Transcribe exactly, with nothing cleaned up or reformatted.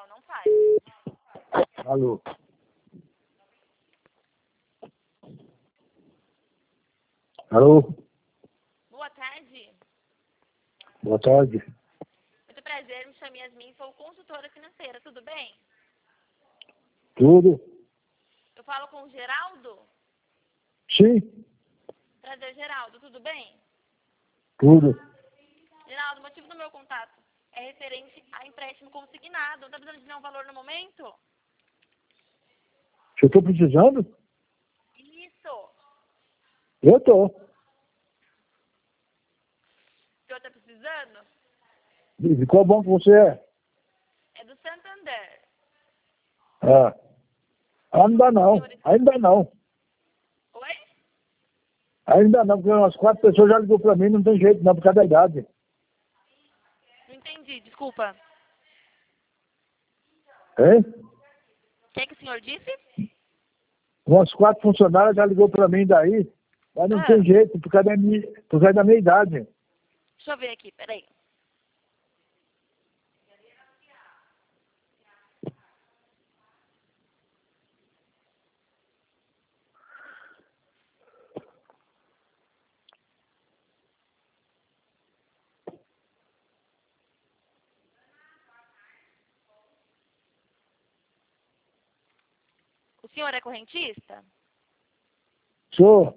Não, não faz. Alô? Alô? Boa tarde. Boa tarde. Muito prazer, me chamo Yasmin, sou consultora financeira, tudo bem? Tudo? Eu falo com o Geraldo? Sim, Prazer, Geraldo, tudo bem? tudo. Geraldo, o motivo do meu contato é referente a empréstimo consignado. Tá precisando de nenhum valor no momento? Eu estou precisando? Isso. Eu estou. O senhor tá precisando? De qual banco você é? É do Santander. Ah, ainda não, Senhores... ainda não. Oi? Ainda não, porque umas quatro pessoas já ligou para mim, não tem jeito não, por causa da idade. Não entendi, desculpa. Hein? O que é que o senhor disse? Umas quatro funcionárias já ligou para mim daí, mas não Ah, tem jeito, por causa da minha, por causa da minha idade. deixa eu ver aqui, peraí. O senhor é correntista? Sou.